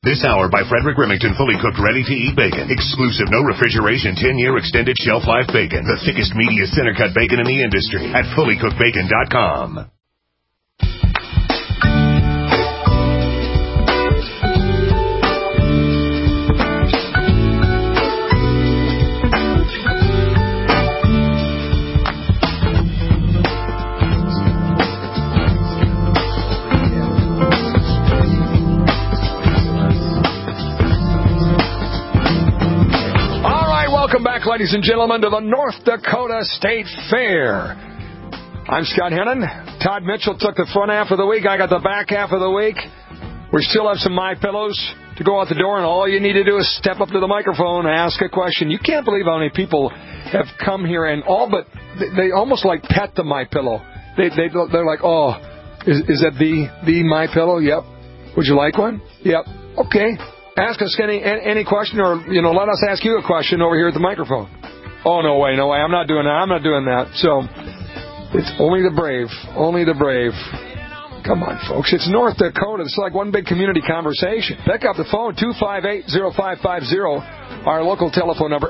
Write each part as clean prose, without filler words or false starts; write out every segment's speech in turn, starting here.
This hour by Frederick Remington, fully cooked, ready-to-eat bacon. Exclusive, no refrigeration, 10-year extended shelf life bacon. The thickest, meatiest, center-cut bacon in the industry at fullycookedbacon.com. Welcome back, ladies and gentlemen, to the North Dakota State Fair. I'm Scott Hennon. Todd Mitchell took the front half of the week. I got the back half of the week. We still have some MyPillows to go out the door, and all you need to do is step up to the microphone and ask a question. You can't believe how many people have come here and all but they almost like pet the MyPillow. They're like, oh, is that the MyPillow? Yep. Would you like one? Yep. Okay. Ask us any question, or let us ask you a question over here at the microphone. Oh, no way, I'm not doing that. So it's only the brave. Come on, folks, it's North Dakota. It's like one big community conversation. Pick up the phone, 258-0550. Our local telephone number,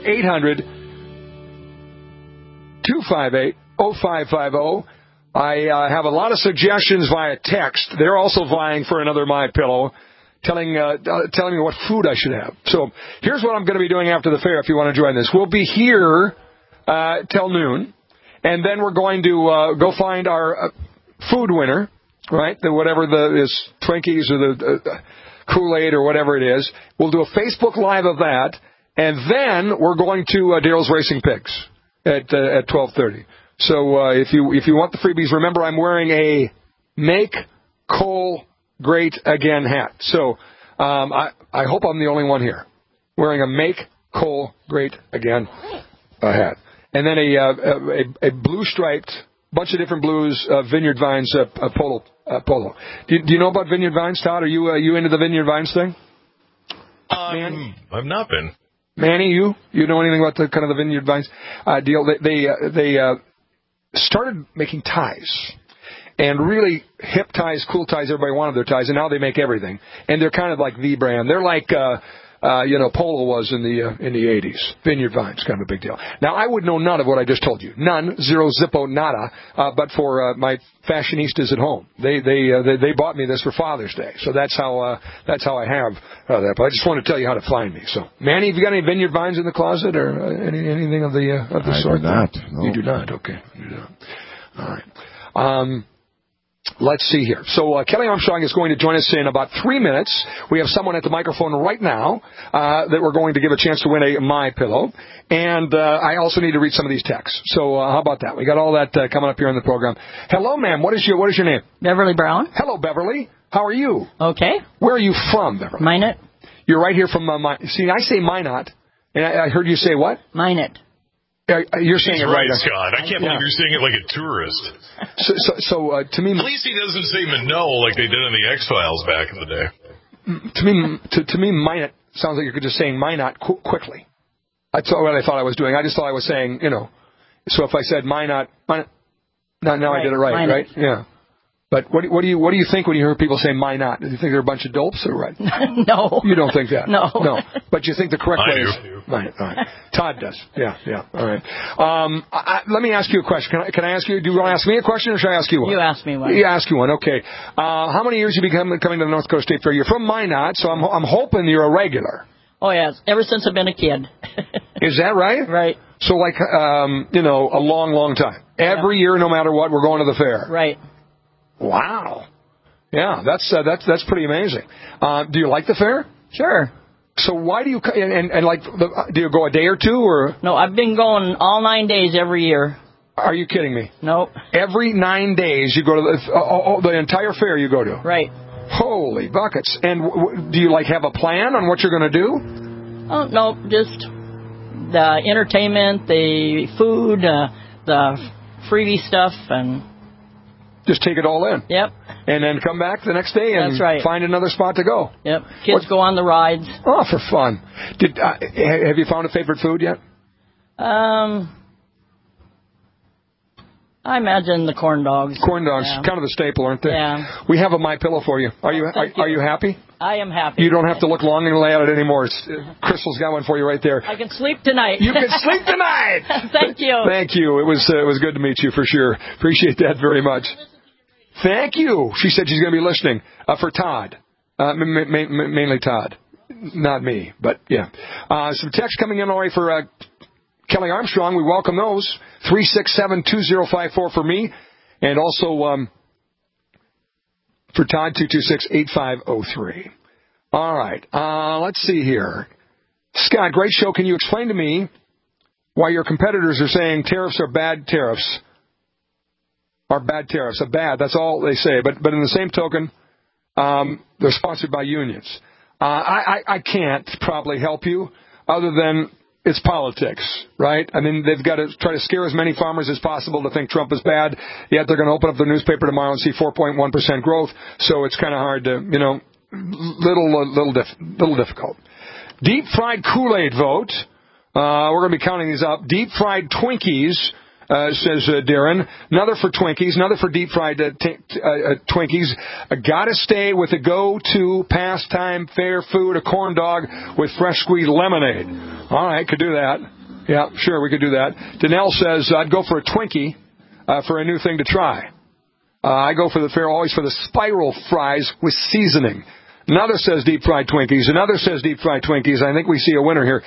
800-258-0550. I have a lot of suggestions via text. They're also vying for another MyPillow. Telling me what food I should have. So here's what I'm going to be doing after the fair if you want to join this. We'll be here till noon, and then we're going to go find our food winner, right? Whatever is Twinkies or the Kool-Aid or whatever it is. We'll do a Facebook Live of that, and then we're going to Daryl's Racing Pigs at 12:30. So if you want the freebies, remember I'm wearing a Make Coal Great Again hat. So I hope I'm the only one here wearing a Make Coal Great Again hat. And then a blue-striped, bunch of different blues, Vineyard Vines polo. Do you know about Vineyard Vines, Todd? Are you into the Vineyard Vines thing? I've not been. Manny, you know anything about the kind of the Vineyard Vines deal? They started making ties. And really hip ties, cool ties, everybody wanted their ties, and now they make everything. And they're kind of like the brand. They're like, Polo was in the 80s. Vineyard Vines, kind of a big deal. Now, I would know none of what I just told you. None, zero, zippo, nada, but for my fashionistas at home. They bought me this for Father's Day. So that's how I have that. But I just want to tell you how to find me. So, Manny, have you got any Vineyard Vines in the closet or anything of the sort? I do not. No. You do not? Okay. You do not. All right. Let's see here. So Kelly Armstrong is going to join us in about 3 minutes. We have someone at the microphone right now that we're going to give a chance to win a MyPillow. And I also need to read some of these texts. So how about that? We got all that coming up here in the program. Hello, ma'am. What is your name? Beverly Brown. Hello, Beverly. How are you? Okay. Where are you from, Beverly? Minot. You're right here from See, I say Minot, and I heard you say what? Minot. You're saying He's it right, Scott. I can't believe you're saying it like a tourist. So to me, at least he doesn't say Minot like they did in the X-Files back in the day. To me, Minot sounds like you're just saying Minot quickly. That's what I thought I was doing. I just thought I was saying, So if I said Minot, now right, I did it right, Minot. right? Yeah. But what do you think when you hear people say Minot? Do you think they're a bunch of dopes or what? No. You don't think that? No. But you think the correct way is Minot. All right. Todd does. Yeah. All right. Let me ask you a question. Can I ask you? Do you want to ask me a question, or should I ask you one? You ask me one. You ask you one. Okay. How many years have you been coming to the North Dakota State Fair? You're from Minot, so I'm hoping you're a regular. Oh yes, ever since I've been a kid. Is that right? Right. So a long time. Every year, no matter what, we're going to the fair. Right. Wow. Yeah, that's pretty amazing. Do you like the fair? Sure. So why do you do you go a day or two or? No, I've been going all 9 days every year. Are you kidding me? Nope. Every 9 days you go to the entire fair you go to? Right. Holy buckets. And do you have a plan on what you're going to do? Oh, no, just the entertainment, the food, the freebie stuff, and just take it all in. Yep. And then come back the next day and find another spot to go. Yep. Kids go on the rides. Oh, for fun. Have you found a favorite food yet? I imagine the corn dogs. Corn dogs, kind of the staple, aren't they? Yeah. We have a MyPillow for you. Are you happy? I am happy. You don't have to look longingly at it anymore. Crystal's got one for you right there. I can sleep tonight. You can sleep tonight. Thank you. Thank you. It was good to meet you for sure. Appreciate that very much. Thank you. She said she's going to be listening for Todd, mainly Todd, not me, but yeah. Some text coming in already for Kelly Armstrong. We welcome those. 367-2054 for me, and also for Todd, 226-8503. All right. Let's see here. Scott, great show. Can you explain to me why your competitors are saying tariffs are bad tariffs? Are bad tariffs. Bad, that's all they say. But in the same token, they're sponsored by unions. I can't probably help you other than it's politics, right? I mean, they've got to try to scare as many farmers as possible to think Trump is bad, yet they're going to open up the newspaper tomorrow and see 4.1% growth, so it's kind of hard to, little difficult. Deep fried Kool-Aid vote. We're going to be counting these up. Deep fried Twinkies, says Darren. Another for Twinkies. Another for deep fried Twinkies. Gotta stay with the go-to pastime fair food, a corn dog with fresh squeezed lemonade. All right, could do that. Yeah, sure, we could do that. Danelle says, I'd go for a Twinkie for a new thing to try. I go for the fair always for the spiral fries with seasoning. Another says deep fried Twinkies. Another says deep fried Twinkies. I think we see a winner here.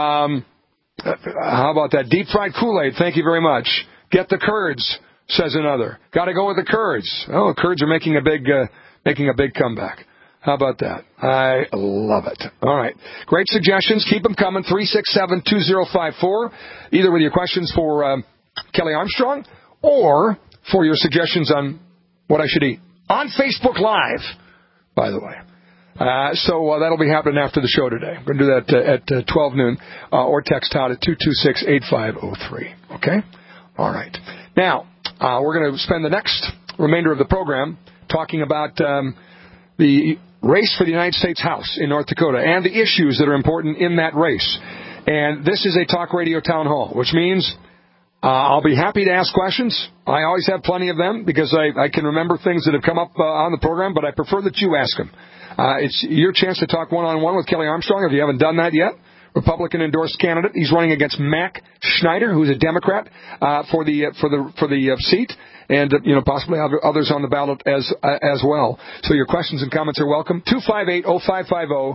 How about that? Deep fried Kool-Aid. Thank you very much. Get the curds, says another. Got to go with the curds. Oh, curds are making a big comeback. How about that? I love it. All right. Great suggestions. Keep them coming. 367-2054. Either with your questions for Kelly Armstrong or for your suggestions on what I should eat. On Facebook Live, by the way. So that'll be happening after the show today. We're going to do that at 12 noon, or text Todd at 226-8503. Okay? All right. Now, we're going to spend the next remainder of the program talking about the race for the United States House in North Dakota and the issues that are important in that race. And this is a talk radio town hall, which means I'll be happy to ask questions. I always have plenty of them because I can remember things that have come up on the program, but I prefer that you ask them. It's your chance to talk one-on-one with Kelly Armstrong if you haven't done that yet. Republican-endorsed candidate. He's running against Mac Schneider, who's a Democrat, for the seat, and possibly others on the ballot as well. So your questions and comments are welcome. 258-0550.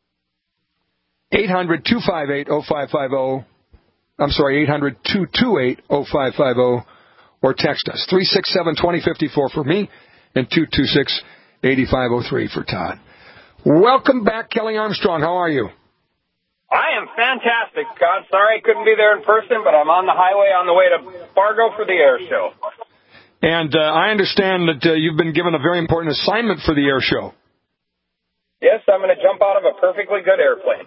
800-258-0550. I'm sorry, 800-228-0550. Or text us. 367-2054 for me and 226-8503 for Todd. Welcome back, Kelly Armstrong. How are you? I am fantastic, Scott. Sorry I couldn't be there in person, but I'm on the highway on the way to Fargo for the air show. And I understand that you've been given a very important assignment for the air show. Yes, I'm going to jump out of a perfectly good airplane.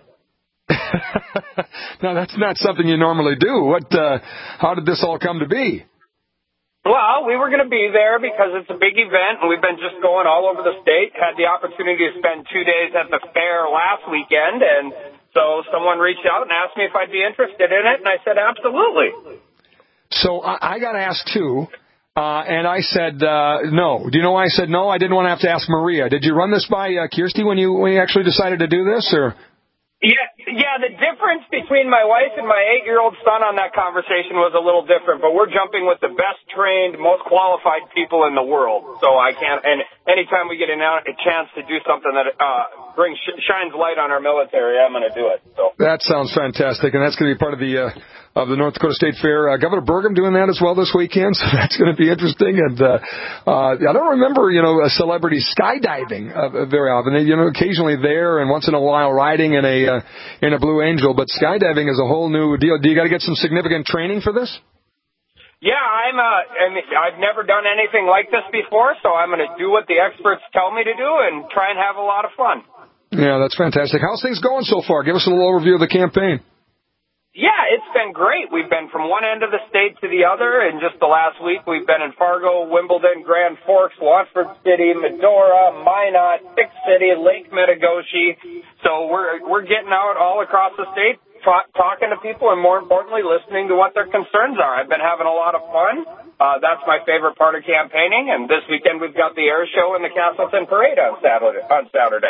Now, that's not something you normally do. How did this all come to be? Well, we were going to be there because it's a big event, and we've been just going all over the state. Had the opportunity to spend 2 days at the fair last weekend, and so someone reached out and asked me if I'd be interested in it, and I said absolutely. So I got asked, too, and I said no. Do you know why I said no? I didn't want to have to ask Maria. Did you run this by Kirsty when you actually decided to do this, or...? Yeah, the difference between my wife and my 8-year-old son on that conversation was a little different, but we're jumping with the best trained, most qualified people in the world. So I can't, and anytime we get a chance to do something that shines light on our military, I'm going to do it. So that sounds fantastic, and that's going to be part of the North Dakota State Fair. Governor Burgum doing that as well this weekend, so that's going to be interesting. And I don't remember, a celebrity skydiving very often. Occasionally there, and once in a while riding in a Blue Angel, but skydiving is a whole new deal. Do you got to get some significant training for this? Yeah, I've never done anything like this before, so I'm going to do what the experts tell me to do and try and have a lot of fun. Yeah, that's fantastic. How's things going so far? Give us a little overview of the campaign. Yeah, it's been great. We've been from one end of the state to the other. In just the last week, we've been in Fargo, Wimbledon, Grand Forks, Watford City, Medora, Minot, Pick City, Lake Metagoshi. So we're getting out all across the state, talking to people, and more importantly, listening to what their concerns are. I've been having a lot of fun. That's my favorite part of campaigning. And this weekend, we've got the air show and the Castleton Parade on Saturday.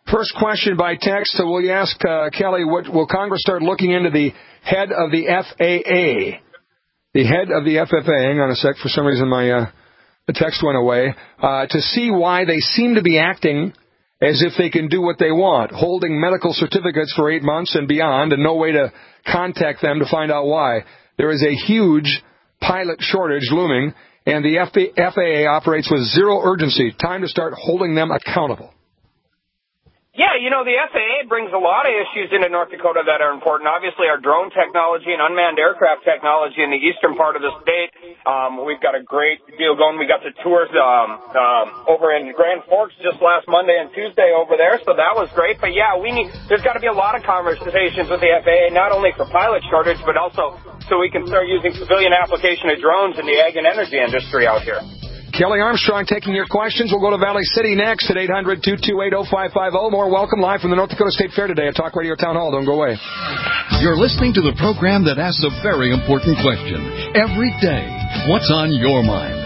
First question by text. So will you ask Kelly, will Congress start looking into the head of the FAA? The head of the FFA, hang on a sec, for some reason the text went away, to see why they seem to be acting as if they can do what they want, holding medical certificates for 8 months and beyond, and no way to contact them to find out why. There is a huge pilot shortage looming, and the FAA operates with zero urgency. Time to start holding them accountable. Yeah, the FAA brings a lot of issues into North Dakota that are important. Obviously, our drone technology and unmanned aircraft technology in the eastern part of the state. We've got a great deal going. We got the tours over in Grand Forks just last Monday and Tuesday over there, so that was great. But, yeah, there's got to be a lot of conversations with the FAA, not only for pilot shortage, but also so we can start using civilian application of drones in the ag and energy industry out here. Kelly Armstrong taking your questions. We'll go to Valley City next at 800-228-0550. More welcome live from the North Dakota State Fair today at Talk Radio Town Hall. Don't go away. You're listening to the program that asks a very important question every day. What's on your mind?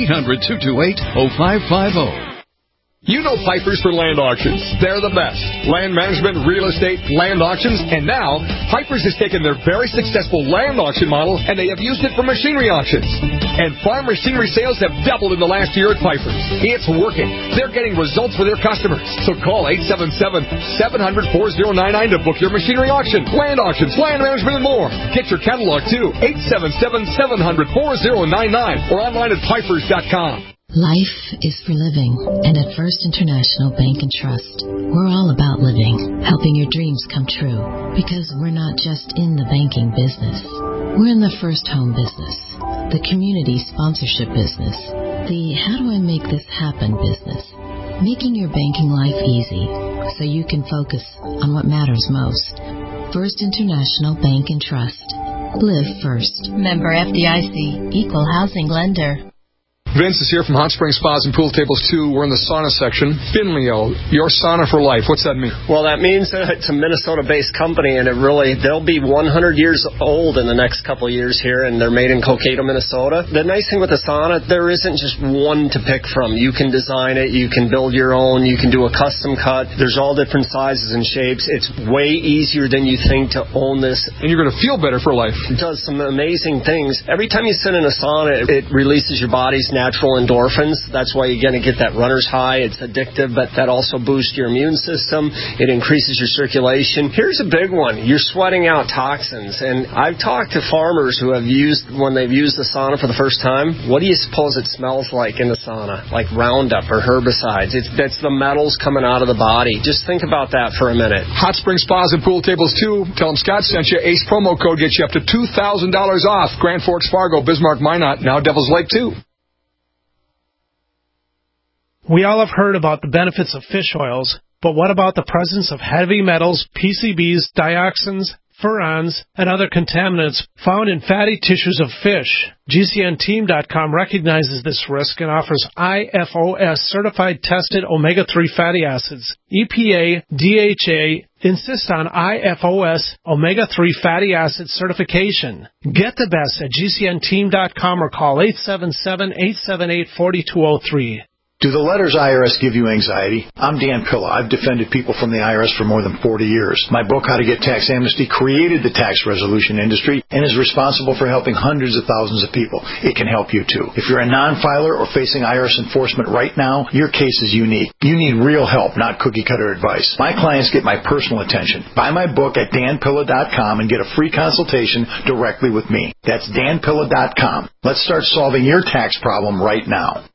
800-228-0550. You know Pipers for Land Auctions. They're the best. Land management, real estate, land auctions, and now Pipers has taken their very successful land auction model and they have used it for machinery auctions. And farm machinery sales have doubled in the last year at Pipers. It's working. They're getting results for their customers. So call 877-700-4099 to book your machinery auction, land auctions, land management, and more. Get your catalog too. 877-700-4099 or online at pipers.com. Life is for living, and at First International Bank and Trust, we're all about living, helping your dreams come true, because we're not just in the banking business. We're in the first home business, the community sponsorship business, the how do I make this happen business, making your banking life easy so you can focus on what matters most. First International Bank and Trust. Live first. Member FDIC. Equal housing lender. Vince is here from Hot Springs Spas and Pool Tables 2. We're in the sauna section. Finleo, your sauna for life. What's that mean? Well, that means it's a Minnesota-based company, and they'll be 100 years old in the next couple of years here, and they're made in Cokato, Minnesota. The nice thing with the sauna, there isn't just one to pick from. You can design it. You can build your own. You can do a custom cut. There's all different sizes and shapes. It's way easier than you think to own this. And you're going to feel better for life. It does some amazing things. Every time you sit in a sauna, it releases your body's natural endorphins. That's why you're going to get that runner's high. It's addictive, but that also boosts your immune system. It increases your circulation. Here's a big one. You're sweating out toxins. And I've talked to farmers who have when they've used the sauna for the first time, what do you suppose it smells like in the sauna? Like Roundup or herbicides. That's the metals coming out of the body. Just think about that for a minute. Hot Springs Spas and Pool Tables 2. Tell them Scott sent you. ACE promo code gets you up to $2,000 off. Grand Forks, Fargo, Bismarck, Minot, now Devil's Lake, too. We all have heard about the benefits of fish oils, but what about the presence of heavy metals, PCBs, dioxins, furans, and other contaminants found in fatty tissues of fish? GCNteam.com recognizes this risk and offers IFOS certified tested omega-3 fatty acids. EPA, DHA insist on IFOS omega-3 fatty acid certification. Get the best at GCNteam.com or call 877-878-4203. Do the letters IRS give you anxiety? I'm Dan Pilla. I've defended people from the IRS for more than 40 years. My book, How to Get Tax Amnesty, created the tax resolution industry and is responsible for helping hundreds of thousands of people. It can help you too. If you're a non-filer or facing IRS enforcement right now, your case is unique. You need real help, not cookie-cutter advice. My clients get my personal attention. Buy my book at danpilla.com and get a free consultation directly with me. That's danpilla.com. Let's start solving your tax problem right now.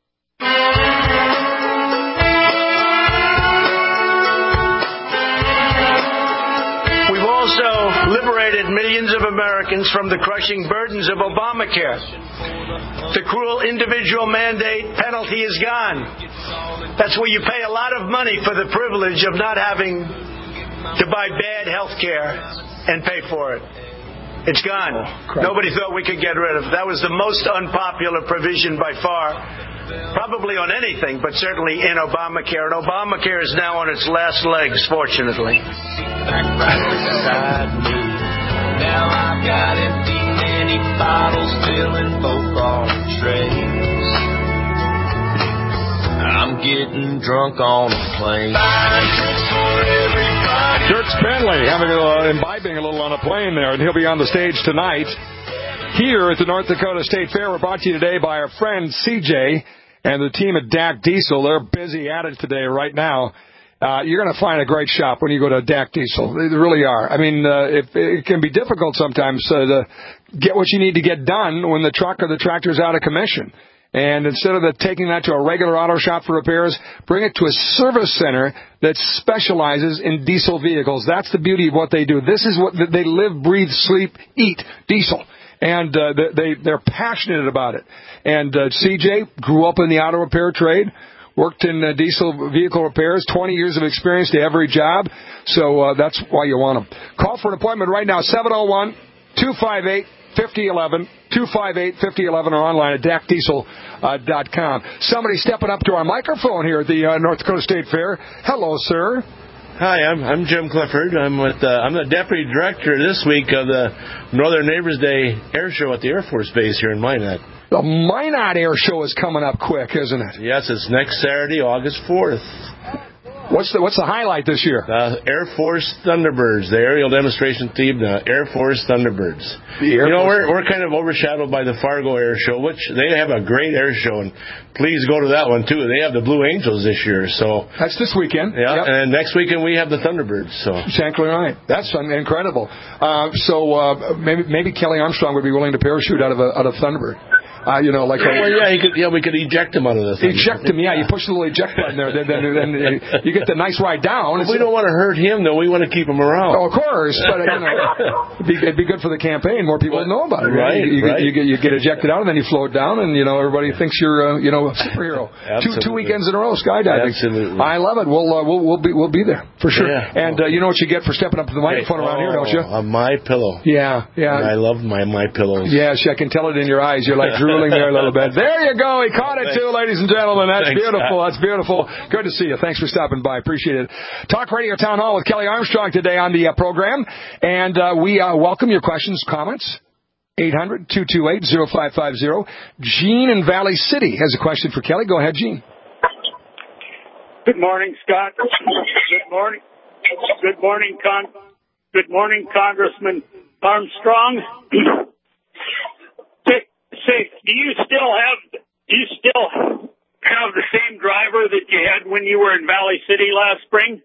We've also liberated millions of Americans from the crushing burdens of Obamacare. The cruel individual mandate penalty is gone. That's where you pay a lot of money for the privilege of not having to buy bad health care and pay for it. It's gone. Nobody thought we could get rid of it. That was the most unpopular provision by far, probably on anything, but certainly in Obamacare. And Obamacare is now on its last legs, fortunately. Now I've got empty mini bottles filling both our trays. I'm getting drunk on a plane. Dirk Bentley imbibing a little on a plane there, and he'll be on the stage tonight here at the North Dakota State Fair. We're brought to you today by our friend CJ and the team at DAC Diesel. They're busy at it today right now. You're going to find a great shop when you go to DAC Diesel. They really are. I mean, it can be difficult sometimes to get what you need to get done when the truck or the tractor's out of commission. And instead of taking that to a regular auto shop for repairs, bring it to a service center that specializes in diesel vehicles. That's the beauty of what they do. This is what they live, breathe, sleep, eat diesel. And they're passionate about it. And CJ grew up in the auto repair trade, worked in diesel vehicle repairs, 20 years of experience to every job. So that's why you want them. Call for an appointment right now, 701-258-5011, 258-5011, or online at DACDiesel.com. Somebody stepping up to our microphone here at the North Dakota State Fair. Hello, sir. Hi, I'm Jim Clifford. I'm the deputy director this week of the Northern Neighbors Day Air Show at the Air Force Base here in Minot. The Minot Air Show is coming up quick, isn't it? Yes, it's next Saturday, August 4th. What's the highlight this year? Air Force Thunderbirds, the aerial demonstration team, the Air Force Thunderbirds. We're kind of overshadowed by the Fargo Air Show, which they have a great air show, and please go to that one too. They have the Blue Angels this year, so that's this weekend. Yeah, yep. And next weekend we have the Thunderbirds. So exactly right. That's incredible. Maybe Kelly Armstrong would be willing to parachute out of a Thunderbird. We could eject him out of the thing. Eject him, yeah. You push the little eject button there, then you get the nice ride down. But we don't want to hurt him, though. We want to keep him around. Oh, of course, but it'd be good for the campaign. More people would know about it. Right? You get ejected out, and then you float down, and everybody thinks you're a superhero. Two weekends in a row skydiving. Absolutely. I love it. We'll be there for sure. Yeah. And you know what you get for stepping up to the microphone around here, don't you? A My Pillow. Yeah. And I love my pillows. Yes, I can tell it in your eyes. You're like drooling there a little bit. There you go. He caught it too, ladies and gentlemen. That's beautiful. That's beautiful. Good to see you. Thanks for stopping by. Appreciate it. Talk Radio Town Hall with Kelly Armstrong today on the program. And we welcome your questions, comments. 800-228-0550. Gene in Valley City has a question for Kelly. Go ahead, Gene. Good morning, Scott. Good morning. Good morning, Congressman Armstrong. Say, do you still have the same driver that you had when you were in Valley City last spring?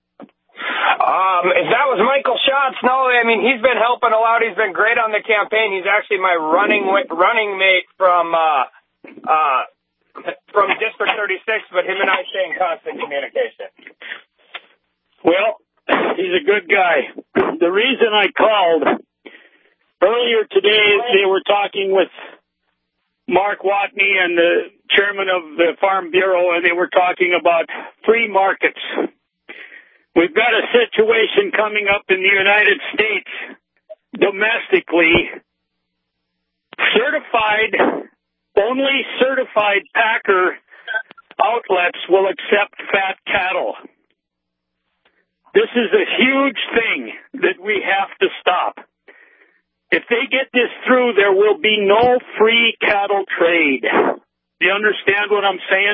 If that was Michael Schatz, no. I mean, he's been helping a lot. He's been great on the campaign. He's actually my running mate from District 36, but him and I stay in constant communication. Well, he's a good guy. The reason I called earlier today, they were talking with Mark Watney and the chairman of the Farm Bureau, and they were talking about free markets. We've got a situation coming up in the United States domestically. Only certified packer outlets will accept fat cattle. This is a huge thing that we have to stop. If they get this through, there will be no free cattle trade. Do you understand what I'm saying?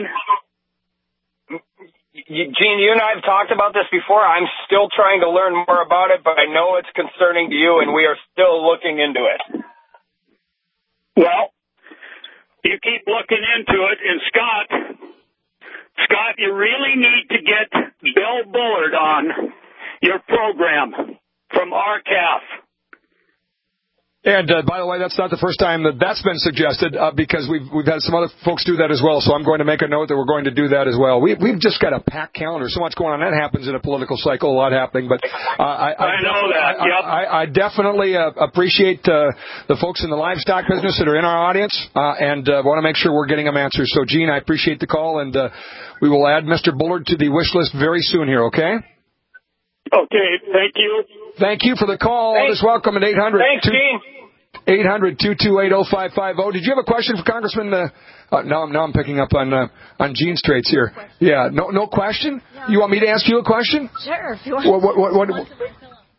Gene, you and I have talked about this before. I'm still trying to learn more about it, but I know it's concerning to you, and we are still looking into it. Well, you keep looking into it, and Scott, you really need to get Bill Bullard on your program from RCAF. And by the way, that's not the first time that's been suggested because we've had some other folks do that as well. So I'm going to make a note that we're going to do that as well. We've just got a packed calendar. So much going on. That happens in a political cycle. A lot happening. But I know that. Yep. I definitely appreciate the folks in the livestock business that are in our audience and want to make sure we're getting them answers. So Gene, I appreciate the call, and we will add Mr. Bullard to the wish list very soon here. Okay. Okay. Thank you. Thank you for the call. Just welcome at 800. Thanks, Gene. 800-228-0550. Did you have a question for Congressman? Now I'm picking up on Gene's traits here. Yeah, no question? Yeah. You want me to ask you a question? Sure, if you want.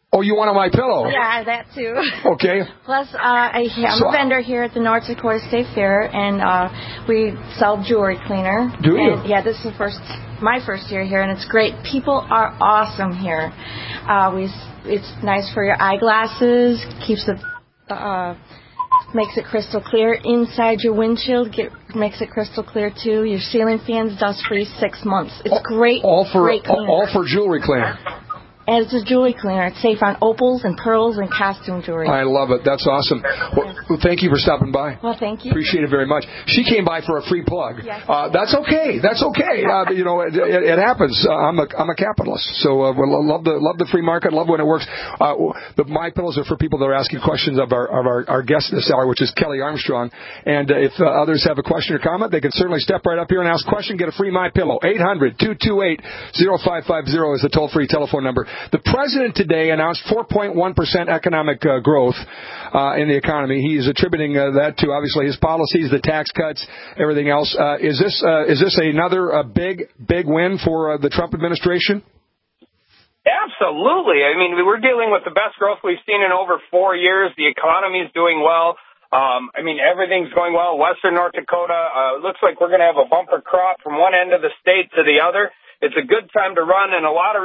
Oh, you want a My Pillow? Yeah, that too. Okay. Plus, I'm a vendor here at the North Dakota State Fair, and we sell jewelry cleaner. Do you? And, yeah, this is my first year here, and it's great. People are awesome here. It's nice for your eyeglasses. Keeps it. Makes it crystal clear. Inside your windshield, makes it crystal clear too. Your ceiling fans dust free 6 months. It's great. Great cleaner. All for jewelry cleaner. And it's a jewelry cleaner. It's safe on opals and pearls and costume jewelry. I love it. That's awesome. Well, thank you for stopping by. Well, thank you. Appreciate it very much. She came by for a free plug. Yes. That's okay. That's okay. It happens. I'm a capitalist, so love the free market. Love when it works. The My Pillows are for people that are asking questions of our guest this hour, which is Kelly Armstrong. And if others have a question or comment, they can certainly step right up here and ask a question. Get a free My Pillow. 800-228-0550 is the toll-free telephone number. The president today announced 4.1% economic growth in the economy. He is attributing that to obviously his policies, the tax cuts, everything else. Is this another big win for the Trump administration? Absolutely. I mean, we're dealing with the best growth we've seen in over 4 years. The economy is doing well. Everything's going well. Western North Dakota, it looks like we're going to have a bumper crop from one end of the state to the other. It's a good time to run, and a lot of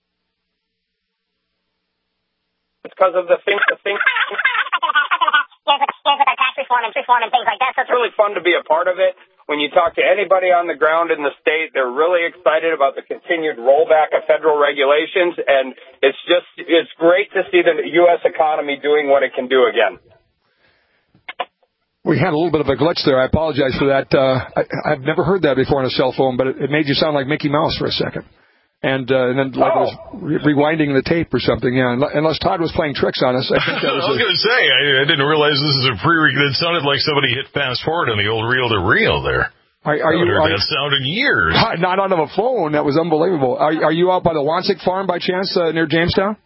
because of the things with our tax reform and things like that. So it's really fun to be a part of it. When you talk to anybody on the ground in the state, they're really excited about the continued rollback of federal regulations, and it's great to see the U.S. economy doing what it can do again. We had a little bit of a glitch there. I apologize for that. I've never heard that before on a cell phone, but it made you sound like Mickey Mouse for a second. And then like it was rewinding the tape or something, yeah. Unless Todd was playing tricks on us. I think that was I was going to say, I didn't realize this is a it sounded like somebody hit fast forward on the old reel-to-reel there. I haven't heard that sound in years. Not on a phone. That was unbelievable. Are you out by the Wansik farm by chance near Jamestown?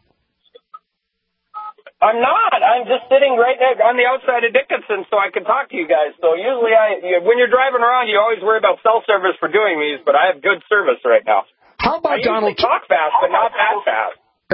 I'm not. I'm just sitting right there on the outside of Dickinson so I can talk to you guys. So usually when you're driving around, you always worry about cell service for doing these, but I have good service right now. How about Donald Trump? Talk fast, but not that fast.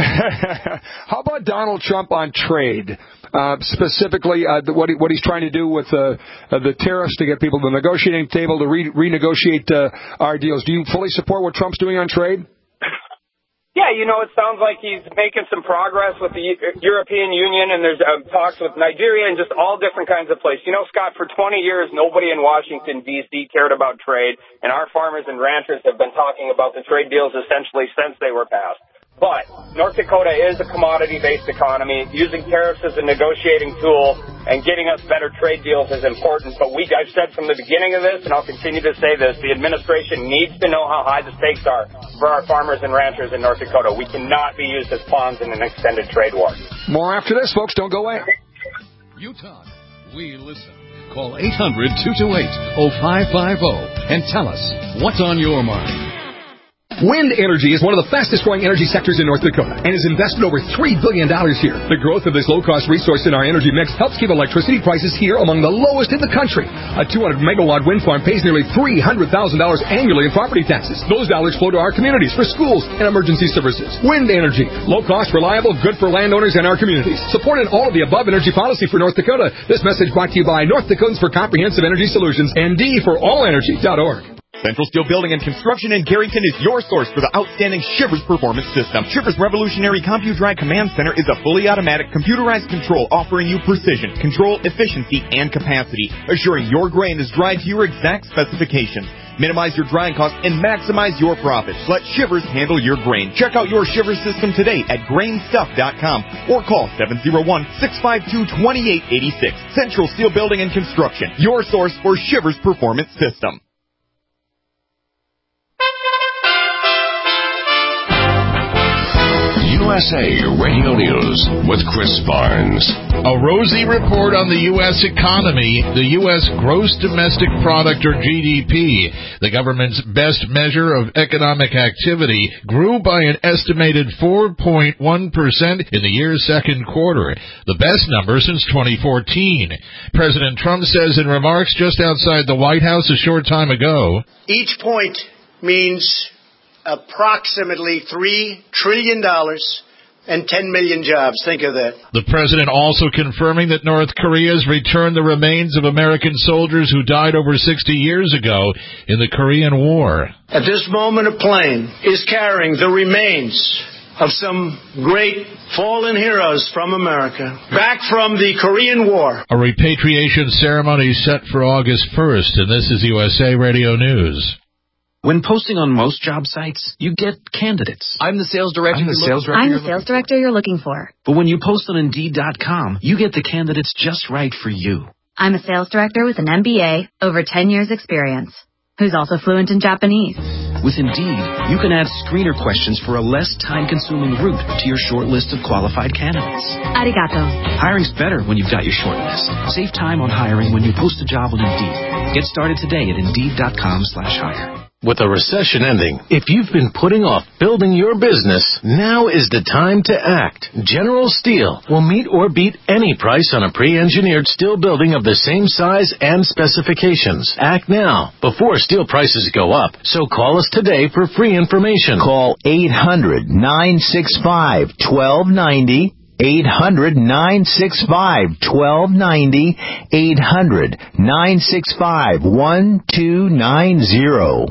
How about Donald Trump on trade? Specifically, what he's trying to do with the tariffs to get people to the negotiating table to renegotiate our deals. Do you fully support what Trump's doing on trade? Yeah, it sounds like he's making some progress with the European Union, and there's talks with Nigeria and just all different kinds of places. Scott, for 20 years, nobody in Washington, D.C. cared about trade, and our farmers and ranchers have been talking about the trade deals essentially since they were passed. But North Dakota is a commodity-based economy. Using tariffs as a negotiating tool and getting us better trade deals is important. But I've said from the beginning of this, and I'll continue to say this, the administration needs to know how high the stakes are for our farmers and ranchers in North Dakota. We cannot be used as pawns in an extended trade war. More after this, folks. Don't go away. Utah, we listen. Call 800-228-0550 and tell us what's on your mind. Wind energy is one of the fastest-growing energy sectors in North Dakota and has invested over $3 billion here. The growth of this low-cost resource in our energy mix helps keep electricity prices here among the lowest in the country. A 200-megawatt wind farm pays nearly $300,000 annually in property taxes. Those dollars flow to our communities for schools and emergency services. Wind energy, low-cost, reliable, good for landowners and our communities. Supporting all of the above energy policy for North Dakota. This message brought to you by North Dakotans for Comprehensive Energy Solutions and D4AllEnergy.org. Central Steel Building and Construction in Carrington is your source for the outstanding Shivers Performance System. Shivers Revolutionary CompuDry Command Center is a fully automatic computerized control offering you precision, control, efficiency, and capacity, assuring your grain is dried to your exact specifications. Minimize your drying costs and maximize your profits. Let Shivers handle your grain. Check out your Shivers system today at grainstuff.com or call 701-652-2886. Central Steel Building and Construction, your source for Shivers Performance System. USA Radio News with Chris Barnes. A rosy report on the U.S. economy, the U.S. Gross Domestic Product, or GDP, the government's best measure of economic activity, grew by an estimated 4.1% in the year's second quarter, the best number since 2014. President Trump says in remarks just outside the White House a short time ago, each point means approximately $3 trillion and 10 million jobs. Think of that. The president also confirming that North Korea has returned the remains of American soldiers who died over 60 years ago in the Korean War. At this moment, a plane is carrying the remains of some great fallen heroes from America back from the Korean War. A repatriation ceremony set for August 1st, and this is USA Radio News. When posting on most job sites, you get candidates. I'm the sales director. I'm the sales director you're looking for. But when you post on Indeed.com, you get the candidates just right for you. I'm a sales director with an MBA, over 10 years experience, who's also fluent in Japanese. With Indeed, you can add screener questions for a less time-consuming route to your short list of qualified candidates. Arigato. Hiring's better when you've got your short list. Save time on hiring when you post a job on Indeed. Get started today at Indeed.com/hire. With a recession ending, if you've been putting off building your business, now is the time to act. General Steel will meet or beat any price on a pre-engineered steel building of the same size and specifications. Act now, before steel prices go up. So call us today for free information. Call 800-965-1290. 800-965-1290. 800-965-1290.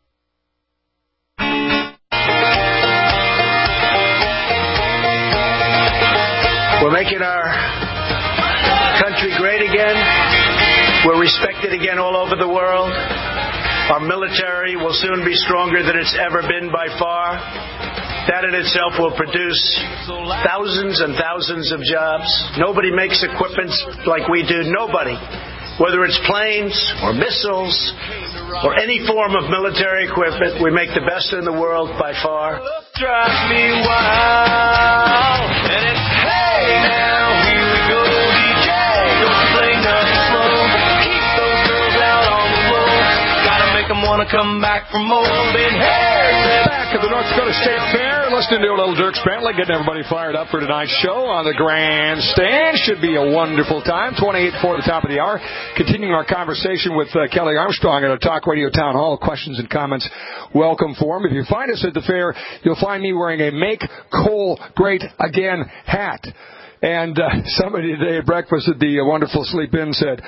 We're making our country great again. We're respected again all over the world. Our military will soon be stronger than it's ever been by far. That in itself will produce thousands and thousands of jobs. Nobody makes equipment like we do. Nobody. Whether it's planes or missiles or any form of military equipment, we make the best in the world by far. Drive me wild, and it's hey now, here we go, DJ, don't play nothing slow, keep those girls out on the low, gotta make them wanna come back for more, then hey, back at the North Dakota State Fair, listening to a little Dirk Bentley, getting everybody fired up for tonight's show on the grandstand. Should be a wonderful time. 28 for the top of the hour. Continuing our conversation with Kelly Armstrong at a Talk Radio Town Hall. Questions and comments, welcome for them. If you find us at the fair, you'll find me wearing a Make Coal Great Again hat. And somebody today at breakfast at the wonderful Sleep Inn said,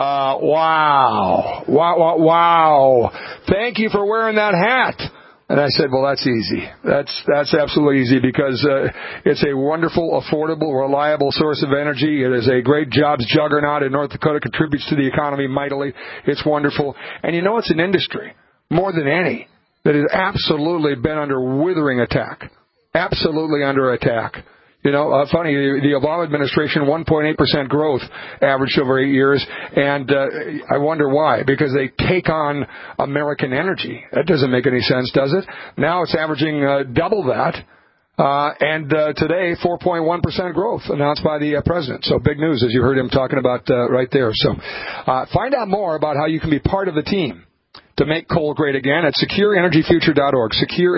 wow. Thank you for wearing that hat. And I said, well, that's easy. That's absolutely easy because it's a wonderful, affordable, reliable source of energy. It is a great jobs juggernaut in North Dakota, contributes to the economy mightily. It's wonderful. And you know, it's an industry, more than any, that has absolutely been under withering attack. Absolutely under attack. You know, funny, the Obama administration, 1.8% growth averaged over 8 years, and I wonder why. Because they take on American energy. That doesn't make any sense, does it? Now it's averaging double that, and today, 4.1% growth announced by the president. So big news, as you heard him talking about right there. So find out more about how you can be part of the team to make coal great again at secureenergyfuture.org.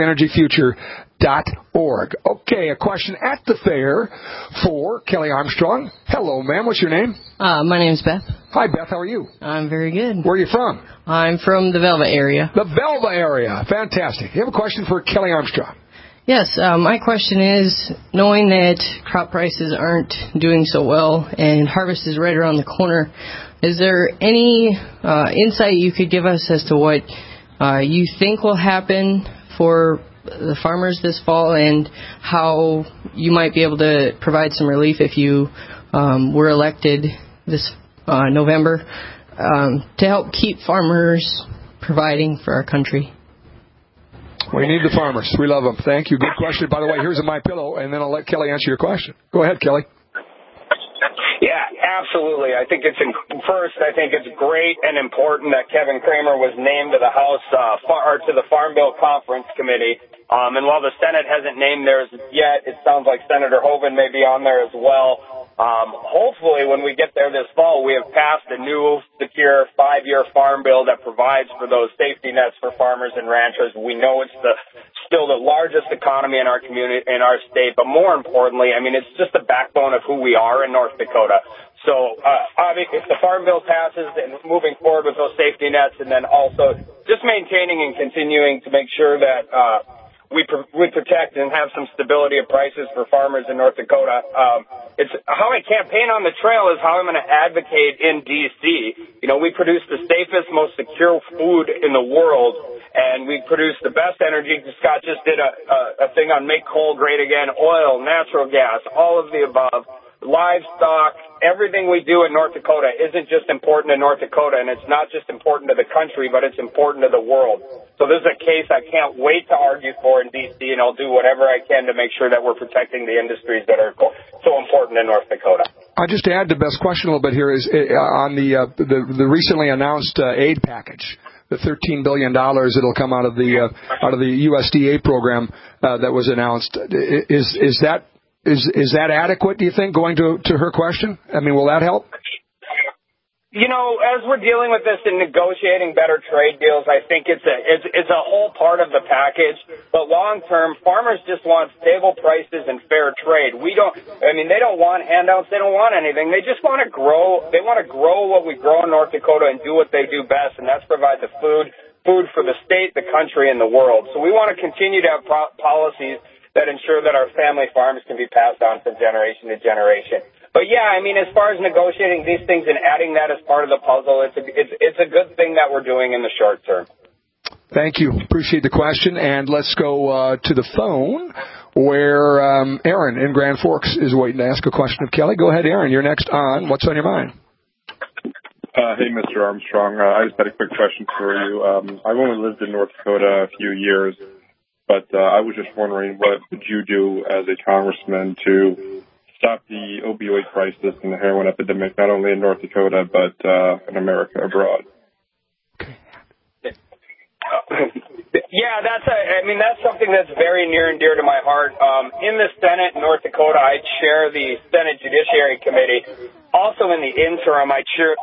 Secureenergyfuture.org. Okay, a question at the fair for Kelly Armstrong. Hello, ma'am. What's your name? My name's Beth. Hi, Beth. How are you? I'm very good. Where are you from? I'm from the Velva area. The Velva area. Fantastic. You have a question for Kelly Armstrong? Yes. My question is, knowing that crop prices aren't doing so well and harvest is right around the corner, is there any insight you could give us as to what you think will happen for the farmers this fall and how you might be able to provide some relief if you were elected this November to help keep farmers providing for our country? We need the farmers. We love them. Thank you. Good question. By the way, here's a My Pillow, and then I'll let Kelly answer your question. Go ahead, Kelly. Yeah, absolutely. I think it's great and important that Kevin Cramer was named to the House or to the Farm Bill Conference Committee. And while the Senate hasn't named theirs yet, it sounds like Senator Hoeven may be on there as well. Hopefully, when we get there this fall, we have passed a new, secure 5-year farm bill that provides for those safety nets for farmers and ranchers. We know it's still the largest economy in our community, in our state, but more importantly, I mean, it's just the backbone of who we are in North Dakota. So, obviously, if the farm bill passes and moving forward with those safety nets, and then also just maintaining and continuing to make sure that we protect and have some stability of prices for farmers in North Dakota. It's how I campaign on the trail is how I'm going to advocate in D.C. You know, we produce the safest, most secure food in the world, and we produce the best energy. Scott just did a thing on Make Coal Great Again, oil, natural gas, all of the above. Livestock, everything we do in North Dakota isn't just important to North Dakota, and it's not just important to the country, but it's important to the world. So this is a case I can't wait to argue for in D.C., and I'll do whatever I can to make sure that we're protecting the industries that are so important in North Dakota. I'll just add the best question a little bit here is on the recently announced aid package. The $13 billion that'll come out of the USDA program that was announced. Is that adequate, do you think, going to her question? I mean, will that help? You know, as we're dealing with this and negotiating better trade deals, I think it's a whole part of the package. But long term, farmers just want stable prices and fair trade. They don't want handouts. They don't want anything. They just want to grow. They want to grow what we grow in North Dakota and do what they do best, and that's provide the food for the state, the country, and the world. So we want to continue to have policies that ensure that our family farms can be passed on from generation to generation. But yeah, I mean, as far as negotiating these things and adding that as part of the puzzle, it's a good thing that we're doing in the short term. Thank you. Appreciate the question. And let's go to the phone where Aaron in Grand Forks is waiting to ask a question of Kelly. Go ahead, Aaron. You're next on What's on Your Mind? Hey, Mr. Armstrong. I just had a quick question for you. I've only lived in North Dakota a few years, but I was just wondering, what would you do as a congressman to stop the opioid crisis and the heroin epidemic, not only in North Dakota, but in America abroad? Yeah, that's something that's very near and dear to my heart. In the Senate in North Dakota, I chair the Senate Judiciary Committee. Also in the interim, I chair...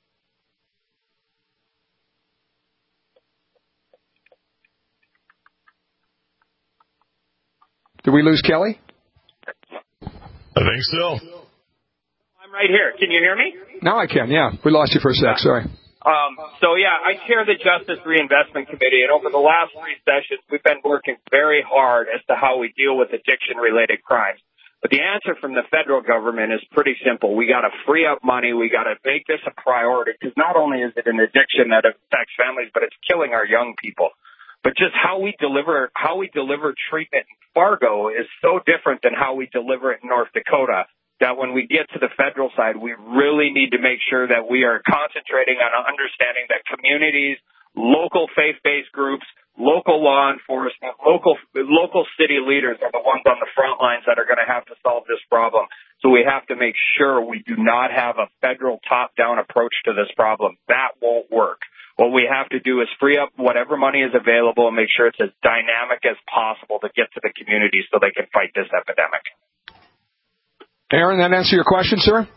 Did we lose Kelly? I think so. I'm right here. Can you hear me? Now I can, yeah. We lost you for a sec, sorry. I chair the Justice Reinvestment Committee, and over the last 3 sessions, we've been working very hard as to how we deal with addiction-related crimes. But the answer from the federal government is pretty simple. We got to free up money. We got to make this a priority, because not only is it an addiction that affects families, but it's killing our young people. But just how we deliver treatment in Fargo is so different than how we deliver it in North Dakota, that when we get to the federal side, we really need to make sure that we are concentrating on understanding that communities, local faith-based groups, local law enforcement, local city leaders are the ones on the front lines that are going to have to solve this problem. So we have to make sure we do not have a federal top-down approach to this problem. That won't work. What we have to do is free up whatever money is available and make sure it's as dynamic as possible to get to the community so they can fight this epidemic. Aaron, that answer your question, sir?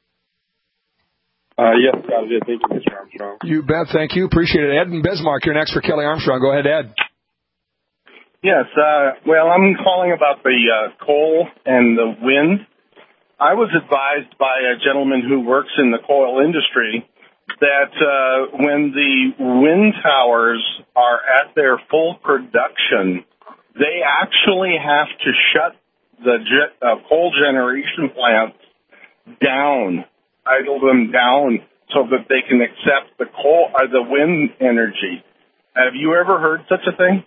Yes, I did. Thank you, Mr. Armstrong. You bet. Thank you. Appreciate it. Ed in Bismarck, you're next for Kelly Armstrong. Go ahead, Ed. Yes. I'm calling about the coal and the wind. I was advised by a gentleman who works in the coal industry that when the wind towers are at their full production, they actually have to shut the coal generation plants down, idle them down, so that they can accept the wind energy. Have you ever heard such a thing?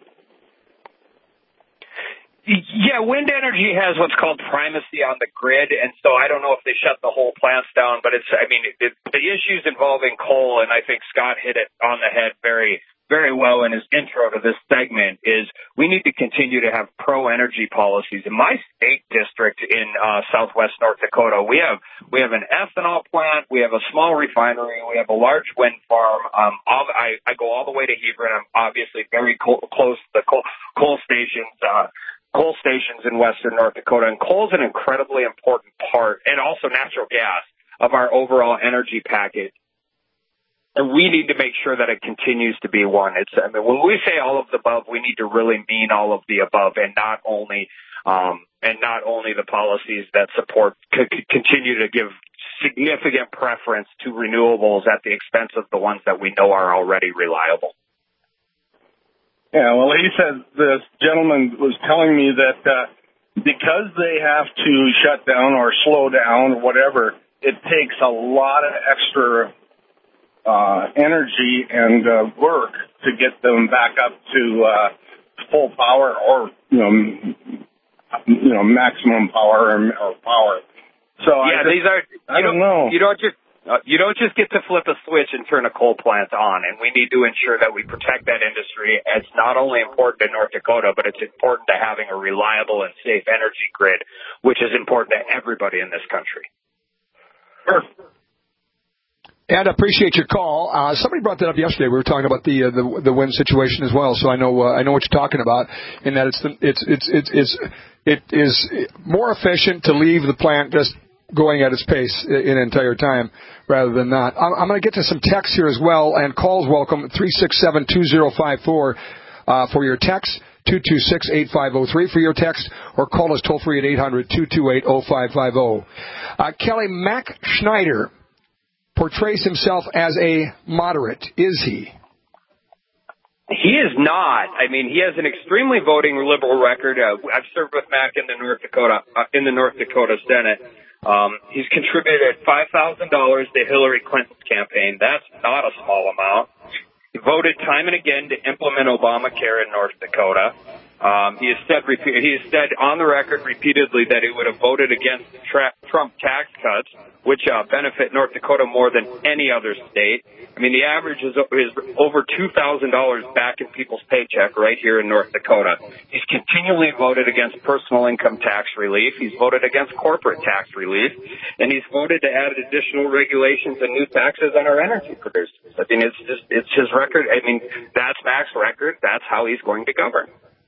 Yeah, wind energy has what's called primacy on the grid, and so I don't know if they shut the whole plants down, but the issues involving coal, and I think Scott hit it on the head very, very well in his intro to this segment, is we need to continue to have pro-energy policies. In my state district in southwest North Dakota, we have an ethanol plant, we have a small refinery, we have a large wind farm. I go all the way to Hebron. I'm obviously very close to the coal stations in western North Dakota, and coal is an incredibly important part, and also natural gas, of our overall energy package. And we need to make sure that it continues to be one. When we say all of the above, we need to really mean all of the above, and not only the policies that continue to give significant preference to renewables at the expense of the ones that we know are already reliable. Yeah, well, he said, this gentleman was telling me that because they have to shut down or slow down or whatever, it takes a lot of extra energy and work to get them back up to full power or maximum power or power. So I don't know. You don't just get to flip a switch and turn a coal plant on, and we need to ensure that we protect that industry. It's not only important in North Dakota, but it's important to having a reliable and safe energy grid, which is important to everybody in this country. Sure. Ed, I appreciate your call. Somebody brought that up yesterday. We were talking about the wind situation as well, so I know what you're talking about. In that it is more efficient to leave the plant just going at its pace in entire time rather than not. I'm going to get to some texts here as well, and calls welcome, 367-2054 for your text, 226-8503 for your text, or call us toll-free at 800-228-0550. Kelly, Mac Schneider portrays himself as a moderate. Is he? He is not. I mean, he has an extremely voting liberal record. I've served with Mac in the North Dakota Senate. He's contributed $5,000 to Hillary Clinton's campaign. That's not a small amount. He voted time and again to implement Obamacare in North Dakota. He has said on the record repeatedly that he would have voted against Trump tax cuts, which benefit North Dakota more than any other state. I mean, the average is over $2,000 back in people's paycheck right here in North Dakota. He's continually voted against personal income tax relief. He's voted against corporate tax relief, and he's voted to add additional regulations and new taxes on our energy producers. I mean, it's his record. I mean, that's Mac's record. That's how he's going to govern.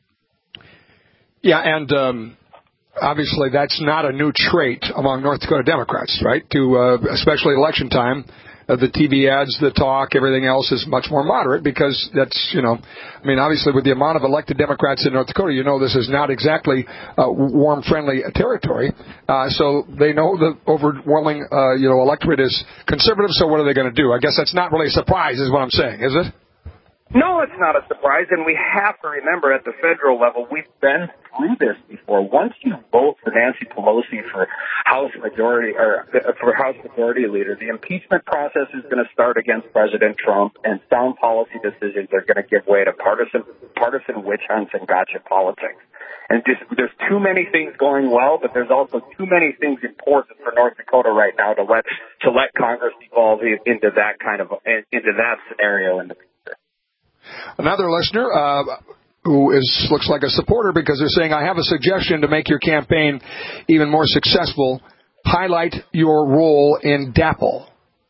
Yeah, and obviously that's not a new trait among North Dakota Democrats, right? Especially election time, the TV ads, the talk, everything else is much more moderate because that's, I mean, obviously with the amount of elected Democrats in North Dakota, this is not exactly warm, friendly territory. So they know the overwhelming, electorate is conservative, so what are they going to do? I guess that's not really a surprise is what I'm saying, is it? No, it's not a surprise, and we have to remember at the federal level, we've been through this before. Once you vote for Nancy Pelosi for House Majority Leader, the impeachment process is going to start against President Trump, and sound policy decisions are going to give way to partisan witch hunts and gotcha politics. And there's too many things going well, but there's also too many things important for North Dakota right now to let Congress evolve into that scenario in the future. Another listener who looks like a supporter because they're saying, I have a suggestion to make your campaign even more successful. Highlight your role in DAPL.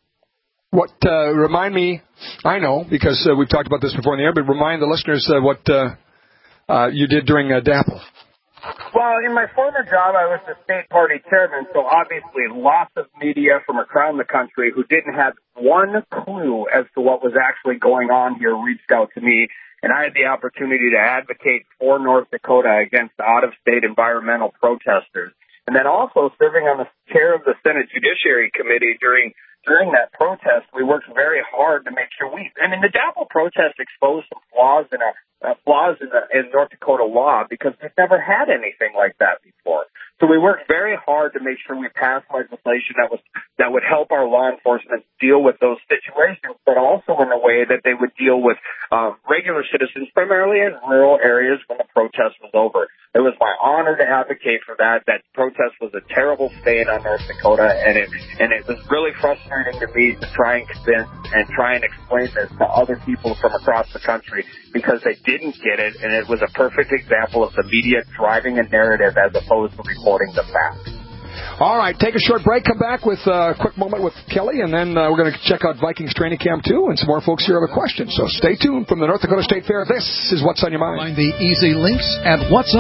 Remind me, I know because we've talked about this before in the air, but remind the listeners what you did during DAPL. Well, in my former job, I was the state party chairman, so obviously lots of media from around the country who didn't have one clue as to what was actually going on here reached out to me, and I had the opportunity to advocate for North Dakota against out-of-state environmental protesters. And then also serving on the chair of the Senate Judiciary Committee during that protest, we worked very hard to make sure the DAPL protest exposed some flaws in North Dakota law because we've never had anything like that before. So we worked very hard to make sure we passed legislation that would help our law enforcement deal with those situations, but also in a way that they would deal with regular citizens, primarily in rural areas when the protest was over. It was my honor to advocate for that. That protest was a terrible stain on North Dakota, and it was really frustrating to me to try and convince and try and explain this to other people from across the country because they didn't get it, and it was a perfect example of the media driving a narrative as opposed to reporting the facts. All right, take a short break, come back with a quick moment with Kelly, and then we're going to check out Vikings Training Camp 2, and some more folks here have a question. So stay tuned from the North Dakota State Fair. This is What's on Your Mind. Find the easy links at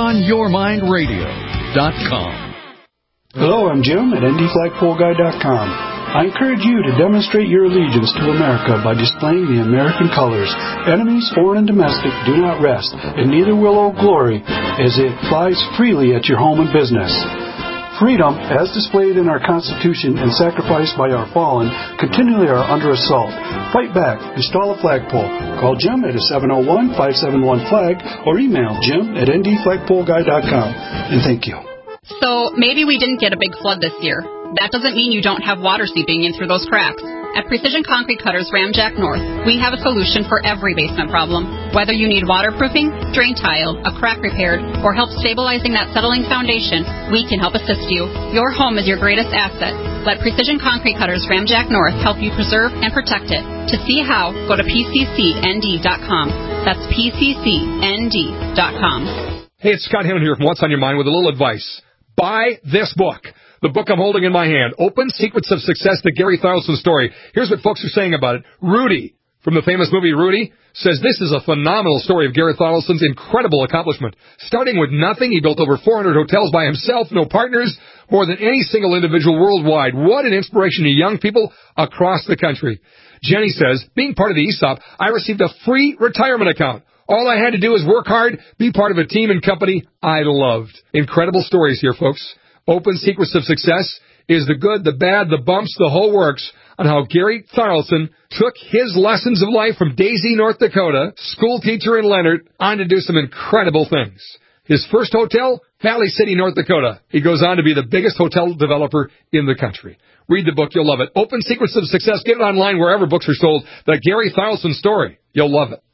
whatsonyourmindradio.com. Hello, I'm Jim at NDFlagpoleGuy.com. I encourage you to demonstrate your allegiance to America by displaying the American colors. Enemies, foreign and domestic, do not rest, and neither will Old Glory, as it flies freely at your home and business. Freedom, as displayed in our Constitution and sacrificed by our fallen, continually are under assault. Fight back. Install a flagpole. Call Jim at 701-571-FLAG or email jim@ndflagpoleguy.com. And thank you. So maybe we didn't get a big flood this year. That doesn't mean you don't have water seeping in through those cracks. At Precision Concrete Cutters Ramjack North, we have a solution for every basement problem. Whether you need waterproofing, drain tile, a crack repaired, or help stabilizing that settling foundation, we can help assist you. Your home is your greatest asset. Let Precision Concrete Cutters Ramjack North help you preserve and protect it. To see how, go to pccnd.com. That's pccnd.com. Hey, it's Scott Hinton here from What's on Your Mind with a little advice. Buy this book. The book I'm holding in my hand, Open Secrets of Success, the Gary Thorlson story. Here's what folks are saying about it. Rudy, from the famous movie Rudy, says this is a phenomenal story of Gary Thorlson's incredible accomplishment. Starting with nothing, he built over 400 hotels by himself, no partners, more than any single individual worldwide. What an inspiration to young people across the country. Jenny says, being part of the ESOP, I received a free retirement account. All I had to do was work hard, be part of a team and company I loved. Incredible stories here, folks. Open Secrets of Success is the good, the bad, the bumps, the whole works on how Gary Thorlson took his lessons of life from Daisy, North Dakota, school teacher in Leonard, on to do some incredible things. His first hotel, Valley City, North Dakota. He goes on to be the biggest hotel developer in the country. Read the book. You'll love it. Open Secrets of Success. Get it online wherever books are sold. The Gary Thorlson story. You'll love it.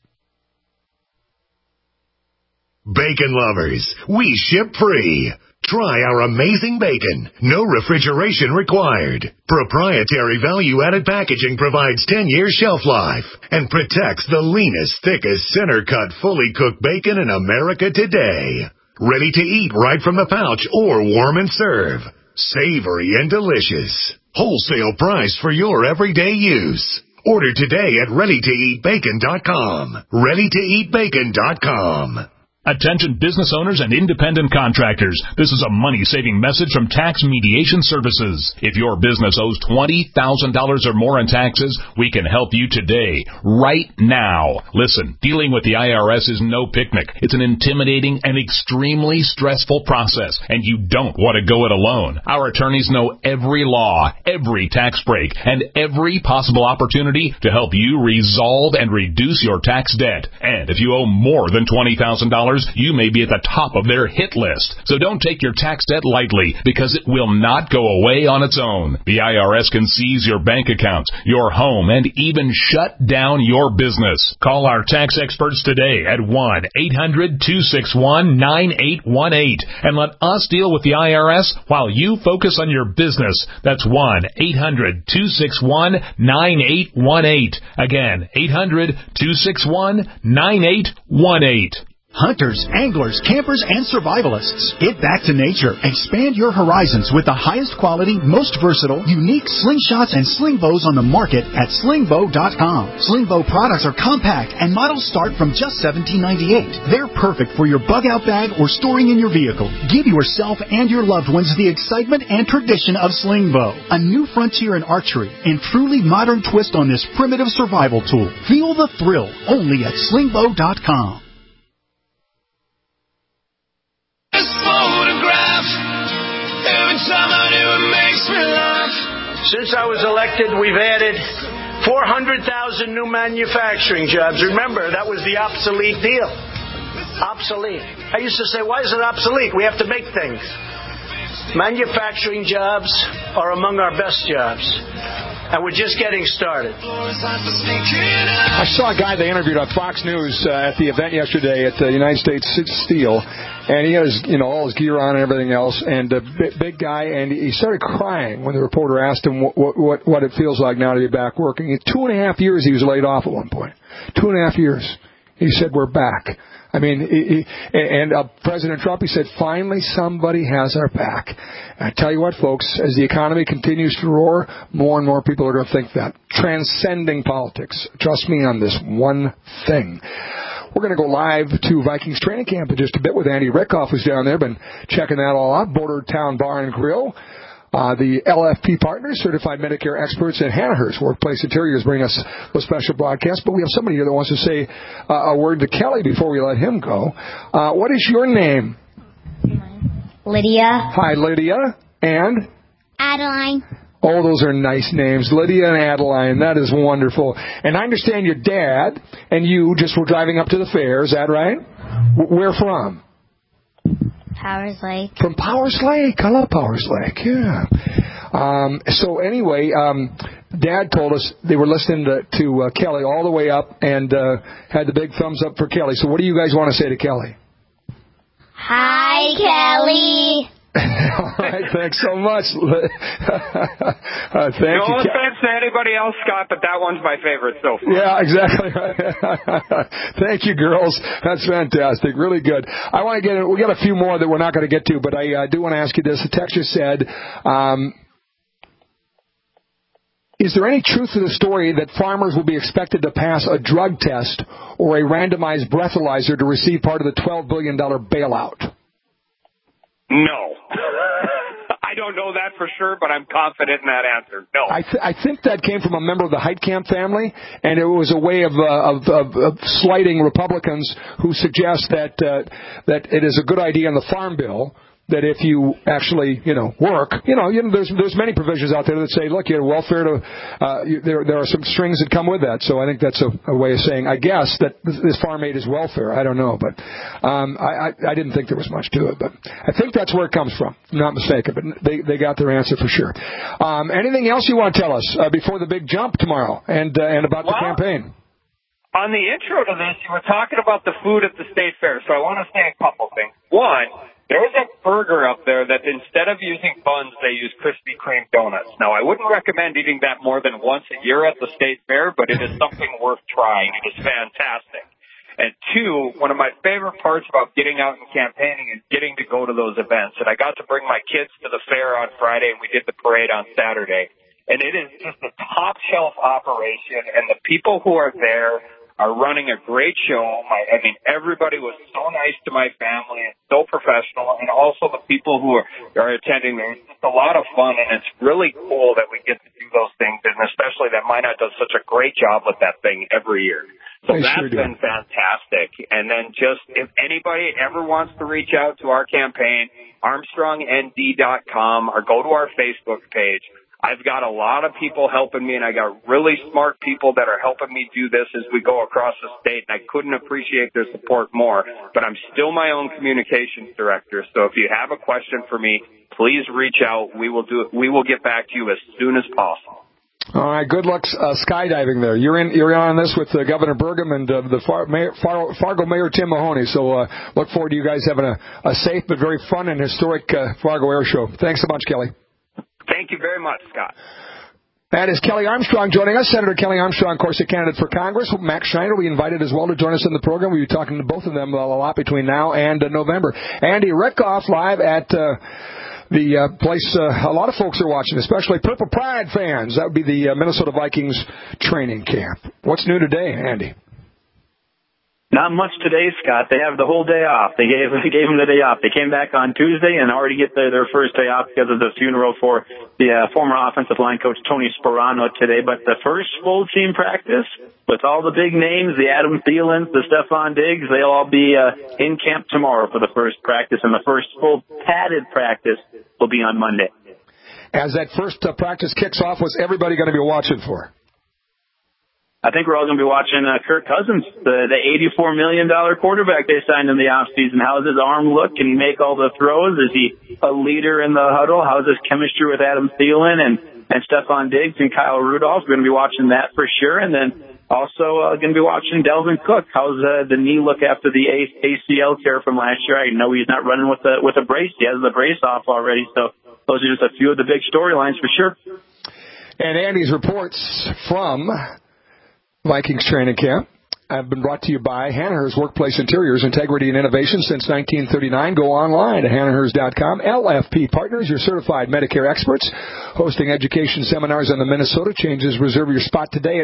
Bacon lovers, we ship free. Try our amazing bacon. No refrigeration required. Proprietary value-added packaging provides 10-year shelf life and protects the leanest, thickest, center-cut, fully cooked bacon in America today. Ready to eat right from the pouch or warm and serve. Savory and delicious. Wholesale price for your everyday use. Order today at ReadyToEatBacon.com. ReadyToEatBacon.com. Attention business owners and independent contractors. This is a money-saving message from Tax Mediation Services. If your business owes $20,000 or more in taxes, we can help you today, right now. Listen, dealing with the IRS is no picnic. It's an intimidating and extremely stressful process, and you don't want to go it alone. Our attorneys know every law, every tax break, and every possible opportunity to help you resolve and reduce your tax debt. And if you owe more than $20,000, you may be at the top of their hit list. So don't take your tax debt lightly, because it will not go away on its own. The IRS can seize your bank accounts, your home, and even shut down your business. Call our tax experts today at 1-800-261-9818 and let us deal with the IRS while you focus on your business. That's 1-800-261-9818. Again, 800-261-9818. Hunters, anglers, campers, and survivalists. Get back to nature. Expand your horizons with the highest quality, most versatile, unique slingshots and sling bows on the market at slingbow.com. Slingbow products are compact and models start from just $17.98. They're perfect for your bug out bag or storing in your vehicle. Give yourself and your loved ones the excitement and tradition of Slingbow, a new frontier in archery and truly modern twist on this primitive survival tool. Feel the thrill only at slingbow.com. Since I was elected, we've added 400,000 new manufacturing jobs. Remember, that was the obsolete deal. Obsolete. I used to say, why is it obsolete? We have to make things. Manufacturing jobs are among our best jobs. And we're just getting started. I saw a guy they interviewed on Fox News at the event yesterday at the United States Steel, and he has, all his gear on and everything else, and a big guy, and he started crying when the reporter asked him what it feels like now to be back working. In 2.5 years, he was laid off at one point. 2.5 years. He said, we're back. I mean, President Trump, he said, finally somebody has our back. And I tell you what, folks, as the economy continues to roar, more and more people are going to think that. Transcending politics. Trust me on this one thing. We're going to go live to Vikings training camp in just a bit with Andy Rickoff, who's down there, been checking that all out. Border Town Bar and Grill. The LFP partners, certified Medicare experts, and Hannahurst Workplace Interiors bring us a special broadcast. But we have somebody here that wants to say a word to Kelly before we let him go. What is your name? Lydia. Hi, Lydia. And? Adeline. Oh, those are nice names. Lydia and Adeline. That is wonderful. And I understand your dad and you just were driving up to the fair. Is that right? Where from? Powers Lake. From Powers Lake. I love Powers Lake. Yeah. So anyway, Dad told us they were listening to Kelly all the way up and had the big thumbs up for Kelly. So what do you guys want to say to Kelly? Hi, Kelly. All right, thanks so much. Thank no you. Offense to anybody else, Scott, but that one's my favorite so far. Yeah, exactly. Thank you, girls. That's fantastic. Really good. I want to get. We got a few more that we're not going to get to, but I do want to ask you this. The texter said, is there any truth to the story that farmers will be expected to pass a drug test or a randomized breathalyzer to receive part of the $12 billion bailout? No. I don't know that for sure, but I'm confident in that answer. No. I think that came from a member of the Heitkamp family, and it was a way of slighting Republicans who suggest that it is a good idea in the Farm Bill that if you actually, work, there's many provisions out there that say, look, you have welfare to, there are some strings that come with that. So I think that's a way of saying, I guess, that this farm aid is welfare. I don't know, but I didn't think there was much to it, but I think that's where it comes from. I'm not mistaken, but they got their answer for sure. Anything else you want to tell us before the big jump tomorrow and about the campaign? On the intro to this, you were talking about the food at the state fair, so I want to say a couple things. One, there's a burger up there that instead of using buns, they use Krispy Kreme donuts. Now, I wouldn't recommend eating that more than once a year at the state fair, but it is something worth trying. It is fantastic. And two, one of my favorite parts about getting out and campaigning is getting to go to those events. And I got to bring my kids to the fair on Friday, and we did the parade on Saturday. And it is just a top-shelf operation, and the people who are there are running a great show. Everybody was so nice to my family and so professional, and also the people who are attending there. It's just a lot of fun, and it's really cool that we get to do those things, and especially that Minot does such a great job with that thing every year. So that's been fantastic. And then just if anybody ever wants to reach out to our campaign, ArmstrongND.com, or go to our Facebook page. I've got a lot of people helping me, and I got really smart people that are helping me do this as we go across the state, and I couldn't appreciate their support more. But I'm still my own communications director, so if you have a question for me, please reach out. We will get back to you as soon as possible. All right, good luck skydiving there. You're on this with Governor Burgum and the Fargo Mayor Tim Mahoney. So look forward to you guys having a safe but very fun and historic Fargo Air Show. Thanks so much, Kelly. Thank you very much, Scott. That is Kelly Armstrong joining us. Senator Kelly Armstrong, of course, a candidate for Congress. Max Schneider, we invited as well to join us in the program. We'll be talking to both of them a lot between now and November. Andy Rickoff live at the place a lot of folks are watching, especially Purple Pride fans. That would be the Minnesota Vikings training camp. What's new today, Andy? Not much today, Scott. They have the whole day off. They gave them the day off. They came back on Tuesday and already get their first day off because of the funeral for the former offensive line coach Tony Sperano today. But the first full team practice with all the big names, the Adam Thielens, the Stephon Diggs, they'll all be in camp tomorrow for the first practice, and the first full padded practice will be on Monday. As that first practice kicks off, what's everybody going to be watching for? I think we're all going to be watching Kirk Cousins, the $84 million quarterback they signed in the offseason. How does his arm look? Can he make all the throws? Is he a leader in the huddle? How's his chemistry with Adam Thielen and Stephon Diggs and Kyle Rudolph? We're going to be watching that for sure. And then also going to be watching Delvin Cook. How's the knee look after the ACL tear from last year? I know he's not running with a brace. He has the brace off already. So those are just a few of the big storylines for sure. And Andy's reports from Vikings training camp have been brought to you by Hannahers Workplace Interiors, Integrity and Innovation since 1939. Go online at Hannahers.com. LFP Partners, your certified Medicare experts, hosting education seminars on the Minnesota changes. Reserve your spot today at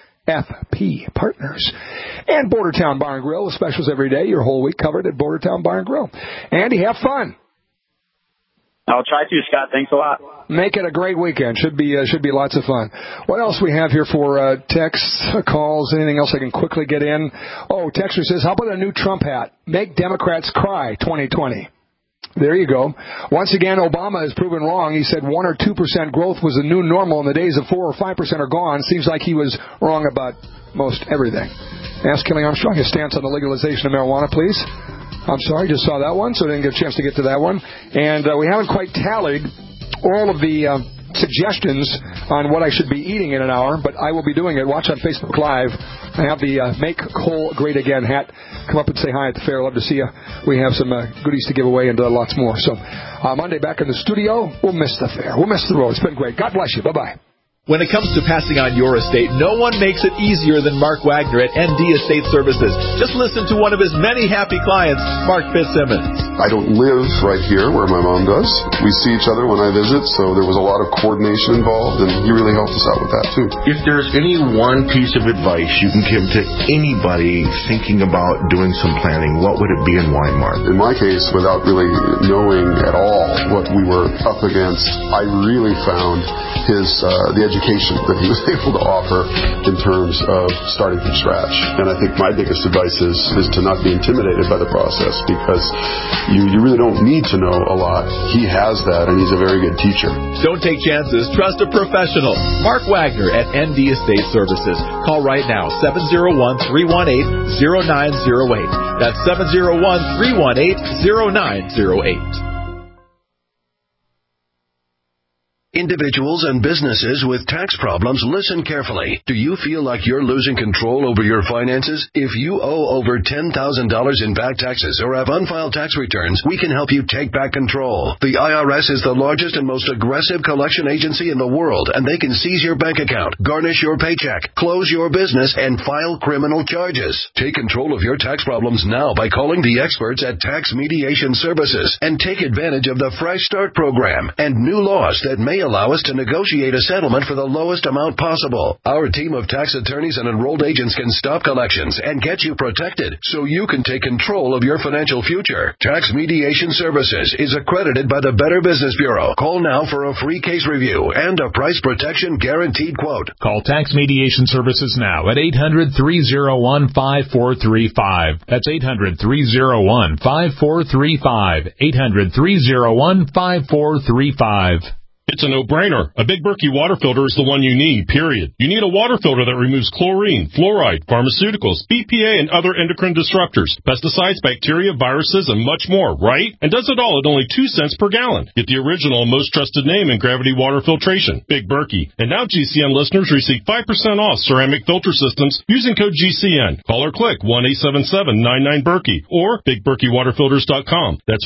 LFP Partners. And Bordertown Bar and Grill, with specials every day, your whole week covered at Bordertown Bar and Grill. Andy, have fun. I'll try to, Scott. Thanks a lot. Make it a great weekend. Should be lots of fun. What else we have here for texts, calls, anything else I can quickly get in? Oh, Texter says, how about a new Trump hat? Make Democrats cry 2020. There you go. Once again, Obama has proven wrong. He said 1 or 2% growth was the new normal, and the days of 4 or 5% are gone. Seems like he was wrong about most everything. Ask Kelly Armstrong his stance on the legalization of marijuana, please. I'm sorry, just saw that one, so I didn't get a chance to get to that one. And we haven't quite tallied all of the suggestions on what I should be eating in an hour, but I will be doing it. Watch on Facebook Live. I have the Make Coal Great Again hat. Come up and say hi at the fair. Love to see you. We have some goodies to give away and lots more. So Monday back in the studio. We'll miss the fair. We'll miss the road. It's been great. God bless you. Bye-bye. When it comes to passing on your estate, no one makes it easier than Mark Wagner at ND Estate Services. Just listen to one of his many happy clients, Mark Fitzsimmons. I don't live right here where my mom does. We see each other when I visit, so there was a lot of coordination involved, and he really helped us out with that, too. If there's any one piece of advice you can give to anybody thinking about doing some planning, what would it be and why, Mark? In my case, without really knowing at all what we were up against, I really found the education that he was able to offer in terms of starting from scratch. And I think my biggest advice is to not be intimidated by the process, because you really don't need to know a lot. He has that, and he's a very good teacher. Don't take chances. Trust a professional. Mark Wagner at ND Estate Services. Call right now, 701-318-0908. That's 701-318-0908. Individuals and businesses with tax problems, listen carefully. Do you feel like you're losing control over your finances? If you owe over $10,000 in back taxes or have unfiled tax returns, we can help you take back control. The IRS is the largest and most aggressive collection agency in the world, and they can seize your bank account, garnish your paycheck, close your business, and file criminal charges. Take control of your tax problems now by calling the experts at Tax Mediation Services and take advantage of the Fresh Start program and new laws that may allow us to negotiate a settlement for the lowest amount possible. Our team of tax attorneys and enrolled agents can stop collections and get you protected so you can take control of your financial future. Tax Mediation Services is accredited by the Better Business Bureau. Call now for a free case review and a price protection guaranteed quote. Call Tax Mediation Services now at 800-301-5435. That's 800-301-5435. 800-301-5435. It's a no-brainer. A Big Berkey water filter is the one you need, period. You need a water filter that removes chlorine, fluoride, pharmaceuticals, BPA, and other endocrine disruptors, pesticides, bacteria, viruses, and much more, right? And does it all at only 2 cents per gallon. Get the original and most trusted name in gravity water filtration, Big Berkey. And now GCN listeners receive 5% off ceramic filter systems using code GCN. Call or click 1-877-99-BERKEY or BigBerkeyWaterFilters.com. That's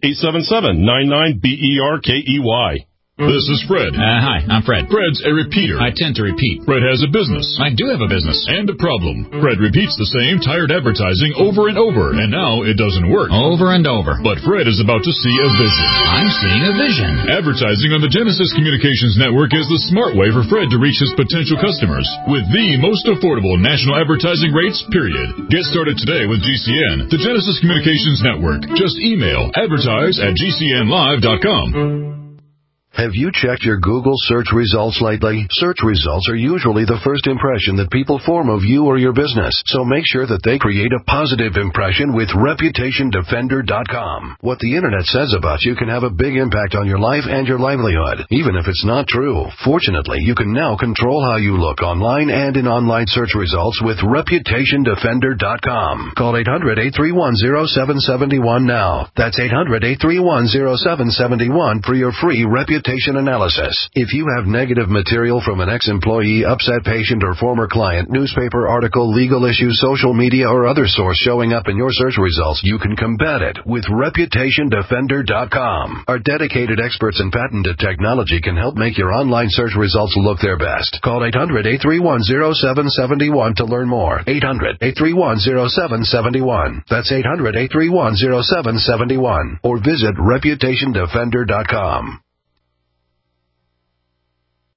1-877-99-BERKEY. This is Fred. Hi, I'm Fred. Fred's a repeater. I tend to repeat. Fred has a business. I do have a business. And a problem. Fred repeats the same tired advertising over and over, and now it doesn't work. Over and over. But Fred is about to see a vision. I'm seeing a vision. Advertising on the Genesis Communications Network is the smart way for Fred to reach his potential customers with the most affordable national advertising rates, period. Get started today with GCN, the Genesis Communications Network. Just email advertise@gcnlive.com. Have you checked your Google search results lately? Search results are usually the first impression that people form of you or your business, so make sure that they create a positive impression with ReputationDefender.com. What the Internet says about you can have a big impact on your life and your livelihood, even if it's not true. Fortunately, you can now control how you look online and in online search results with ReputationDefender.com. Call 800-831-0771 now. That's 800-831-0771 for your free reputation analysis. If you have negative material from an ex-employee, upset patient, or former client, newspaper article, legal issue, social media, or other source showing up in your search results, you can combat it with ReputationDefender.com. Our dedicated experts in patented technology can help make your online search results look their best. Call 800-831-0771 to learn more. 800-831-0771. That's 800-831-0771. Or visit ReputationDefender.com.